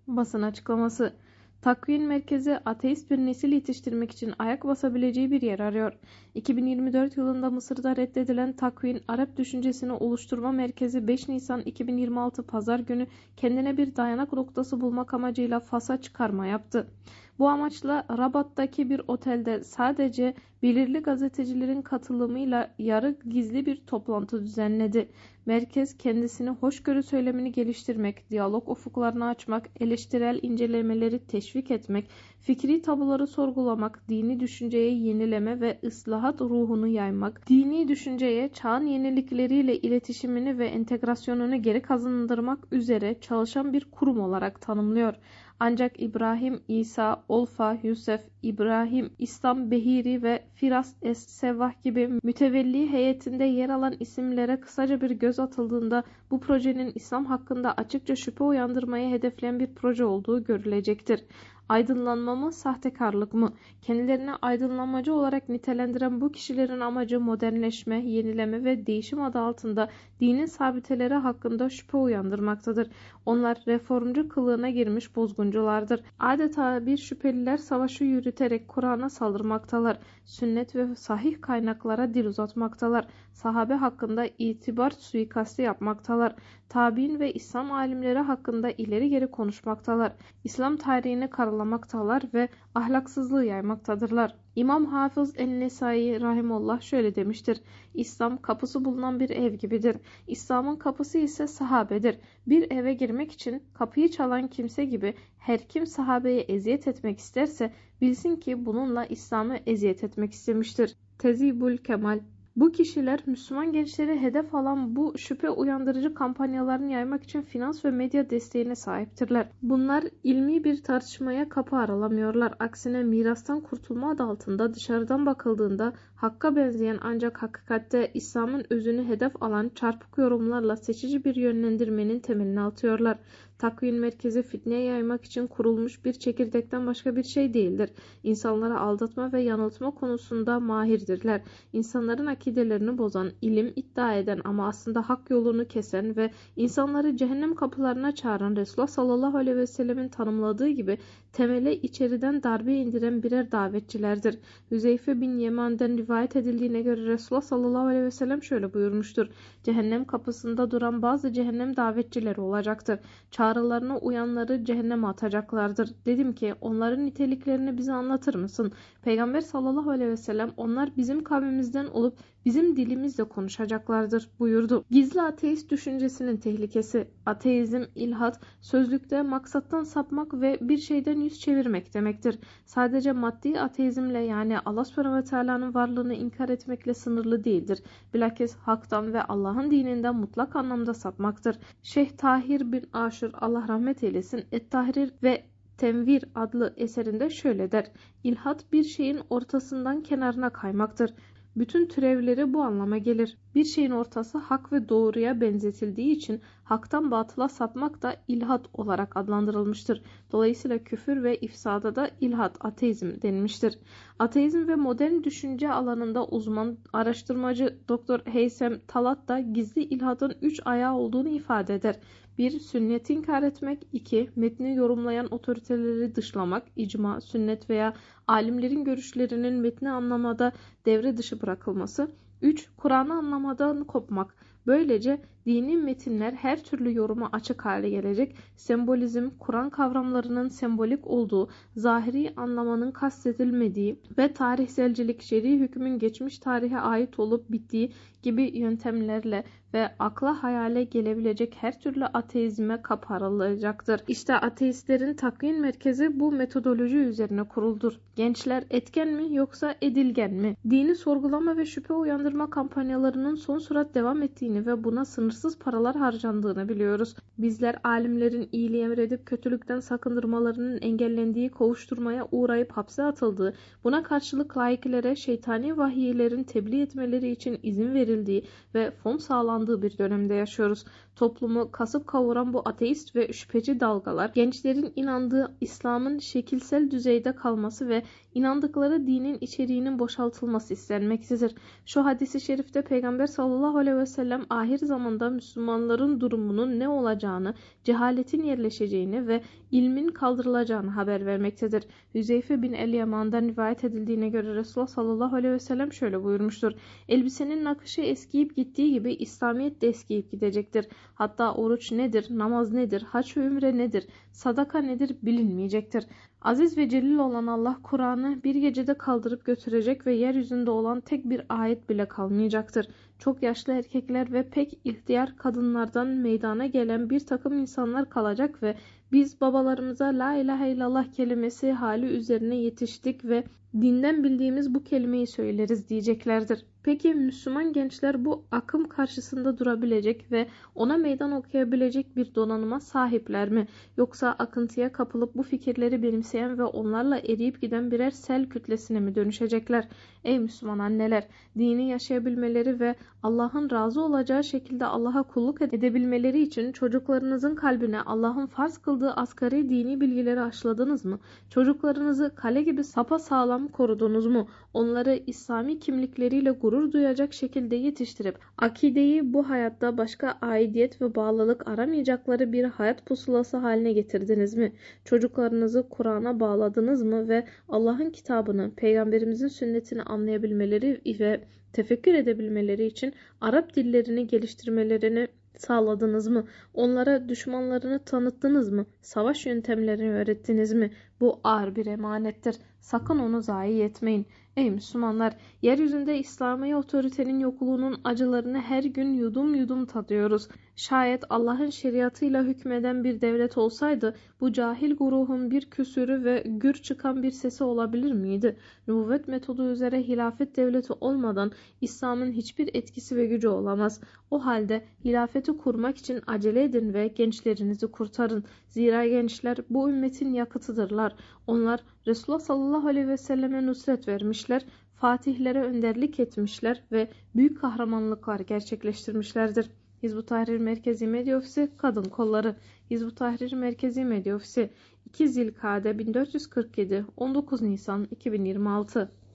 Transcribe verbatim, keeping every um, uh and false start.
Basın açıklaması. Takvin Merkezi ateist bir nesil yetiştirmek için ayak basabileceği bir yer arıyor. iki bin yirmi dört yılında Mısır'da reddedilen Takvin Arap Düşüncesini Oluşturma Merkezi beş Nisan iki bin yirmi altı Pazar günü kendine bir dayanak noktası bulmak amacıyla Fas'a çıkarma yaptı. Bu amaçla Rabat'taki bir otelde sadece belirli gazetecilerin katılımıyla yarı gizli bir toplantı düzenledi. Merkez kendisini hoşgörü söylemini geliştirmek, diyalog ufuklarını açmak, eleştirel incelemeleri teşvik etmek, fikri tabuları sorgulamak, dini düşünceye yenileme ve ıslahat ruhunu yaymak, dini düşünceye çağın yenilikleriyle iletişimini ve entegrasyonunu geri kazandırmak üzere çalışan bir kurum olarak tanımlıyor. Ancak İbrahim, İsa, Olfa, Yusuf, İbrahim, İslam Behiri ve Firas Es-Sevvah gibi mütevelli heyetinde yer alan isimlere kısaca bir göz atıldığında bu projenin İslam hakkında açıkça şüphe uyandırmayı hedefleyen bir proje olduğu görülecektir. Aydınlanma mı, sahtekarlık mı? Kendilerini aydınlanmacı olarak nitelendiren bu kişilerin amacı modernleşme, yenileme ve değişim adı altında dinin sabiteleri hakkında şüphe uyandırmaktadır. Onlar reformcu kılığına girmiş bozgunculardır. Adeta bir şüpheliler savaşı yürüterek Kur'an'a saldırmaktalar. Sünnet ve sahih kaynaklara dil uzatmaktalar. Sahabe hakkında itibar suikasti yapmaktalar. Tabi'in ve İslam alimleri hakkında ileri geri konuşmaktalar. İslam tarihini karalamaktalar ve ahlaksızlığı yaymaktadırlar. İmam Hafız en-Nesai rahimullah şöyle demiştir. İslam kapısı bulunan bir ev gibidir. İslam'ın kapısı ise sahabedir. Bir eve girmek için kapıyı çalan kimse gibi her kim sahabeye eziyet etmek isterse bilsin ki bununla İslam'ı eziyet etmek istemiştir. Tezibül Kemal. Bu kişiler Müslüman gençleri hedef alan bu şüphe uyandırıcı kampanyalarını yaymak için finans ve medya desteğine sahiptirler. Bunlar ilmi bir tartışmaya kapı aralamıyorlar. Aksine mirastan kurtulma adı altında dışarıdan bakıldığında hakka benzeyen ancak hakikatte İslam'ın özünü hedef alan çarpık yorumlarla seçici bir yönlendirmenin temelini atıyorlar. Takvin merkezi fitneye yaymak için kurulmuş bir çekirdekten başka bir şey değildir. İnsanları aldatma ve yanıltma konusunda mahirdirler. İnsanların akidelerini bozan, ilim iddia eden ama aslında hak yolunu kesen ve insanları cehennem kapılarına çağıran Resulullah sallallahu aleyhi ve sellemin tanımladığı gibi temele içeriden darbe indiren birer davetçilerdir. Hüzeyfe bin Yeman'den rivayet edildiğine göre Resulullah sallallahu aleyhi ve sellem şöyle buyurmuştur. Cehennem kapısında duran bazı cehennem davetçileri olacaktır. Çağrılarına uyanları cehenneme atacaklardır. Dedim ki onların niteliklerini bize anlatır mısın? Peygamber sallallahu aleyhi ve sellem onlar bizim kavmimizden olup bizim dilimizle konuşacaklardır buyurdu. Gizli ateist düşüncesinin tehlikesi. Ateizm, ilhat, sözlükte maksattan sapmak ve bir şeyden yüz çevirmek demektir. Sadece maddi ateizmle yani Allah subhanahu ve teala'nın varlığını inkar etmekle sınırlı değildir. Bilakis haktan ve Allah'ın dininden mutlak anlamda sapmaktır. Şeyh Tahir bin Aşur Allah rahmet eylesin Et-Tahrir ve Tenvir adlı eserinde şöyle der. İlhat bir şeyin ortasından kenarına kaymaktır. Bütün türevleri bu anlama gelir. Bir şeyin ortası hak ve doğruya benzetildiği için haktan batıla sapmak da ilhat olarak adlandırılmıştır. Dolayısıyla küfür ve ifsada da ilhat, ateizm denilmiştir. Ateizm ve modern düşünce alanında uzman araştırmacı Doktor Heysem Talat da gizli ilhadın üç ayağı olduğunu ifade eder. bir Sünneti inkar etmek. iki Metni yorumlayan otoriteleri dışlamak, icma, sünnet veya alimlerin görüşlerinin metni anlamada devre dışı bırakılması. üç Kur'an'ı anlamadan kopmak. Böylece dini metinler her türlü yoruma açık hale gelecek. Sembolizm, Kur'an kavramlarının sembolik olduğu, zahiri anlamanın kastedilmediği ve tarihselcilik, şer'i hükmün geçmiş tarihe ait olup bittiği gibi yöntemlerle ve akla hayale gelebilecek her türlü ateizme kapı aralayacaktır. İşte ateistlerin takvin merkezi bu metodoloji üzerine kuruldur. Gençler etken mi yoksa edilgen mi? Dini sorgulama ve şüphe uyandırma kampanyalarının son sürat devam ettiğini ve buna sınırsız paralar harcandığını biliyoruz. Bizler alimlerin iyiliği emredip kötülükten sakındırmalarının engellendiği, kovuşturmaya uğrayıp hapse atıldığı, buna karşılık laiklere şeytani vahiylerin tebliğ etmeleri için izin verildiği ve fon sağlandığı bir dönemde yaşıyoruz. Toplumu kasıp kavuran bu ateist ve şüpheci dalgalar, gençlerin inandığı İslam'ın şekilsel düzeyde kalması ve inandıkları dinin içeriğinin boşaltılması istenmektedir. Şu hadisi şerifte Peygamber sallallahu aleyhi ve sellem ahir zamanda Müslümanların durumunun ne olacağını, cehaletin yerleşeceğini ve ilmin kaldırılacağını haber vermektedir. Hüzeyfe bin el-Yaman'dan rivayet edildiğine göre Resulullah sallallahu aleyhi ve sellem şöyle buyurmuştur. Elbisenin nakışı eskiyip gittiği gibi İslamiyet de eskiyip gidecektir. Hatta oruç nedir, namaz nedir, hac ve ümre nedir, sadaka nedir bilinmeyecektir. Aziz ve celil olan Allah Kur'an'ı bir gecede kaldırıp götürecek ve yeryüzünde olan tek bir ayet bile kalmayacaktır. Çok yaşlı erkekler ve pek ihtiyar kadınlardan meydana gelen bir takım insanlar kalacak ve biz babalarımıza la ilahe illallah kelimesi hali üzerine yetiştik ve dinden bildiğimiz bu kelimeyi söyleriz diyeceklerdir. Peki Müslüman gençler bu akım karşısında durabilecek ve ona meydan okuyabilecek bir donanıma sahipler mi? Yoksa akıntıya kapılıp bu fikirleri benimseyen ve onlarla eriyip giden birer sel kütlesine mi dönüşecekler? Ey Müslüman anneler! Dini yaşayabilmeleri ve Allah'ın razı olacağı şekilde Allah'a kulluk edebilmeleri için çocuklarınızın kalbine Allah'ın farz kıldığı asgari dini bilgileri aşıladınız mı? Çocuklarınızı kale gibi sapasağlam korudunuz mu? Onları İslami kimlikleriyle gurur duyacak şekilde yetiştirip akideyi bu hayatta başka aidiyet ve bağlılık aramayacakları bir hayat pusulası haline getirdiniz mi? Çocuklarınızı Kur'an'a bağladınız mı ve Allah'ın kitabını, Peygamberimizin sünnetini anlayabilmeleri ve tefekkür edebilmeleri için Arap dillerini geliştirmelerini sağladınız mı? Onlara düşmanlarını tanıttınız mı? Savaş yöntemlerini öğrettiniz mi? Bu ağır bir emanettir. Sakın onu zayi etmeyin. Ey Müslümanlar! Yeryüzünde İslami otoritenin yokluğunun acılarını her gün yudum yudum tadıyoruz. Şayet Allah'ın şeriatıyla hükmeden bir devlet olsaydı bu cahil guruhun bir küsürü ve gür çıkan bir sesi olabilir miydi? Nübüvvet metodu üzere hilafet devleti olmadan İslam'ın hiçbir etkisi ve gücü olamaz. O halde hilafeti kurmak için acele edin ve gençlerinizi kurtarın. Zira gençler bu ümmetin yakıtıdırlar. Onlar Resulullah sallallahu aleyhi ve selleme nusret vermişler, fatihlere önderlik etmişler ve büyük kahramanlıklar gerçekleştirmişlerdir. Hizb-ut Tahrir Merkezi Medya Ofisi Kadın Kolları Hizb-ut Tahrir Merkezi Medya Ofisi iki Zilkade bin dört yüz kırk yedi on dokuz Nisan iki bin yirmi altı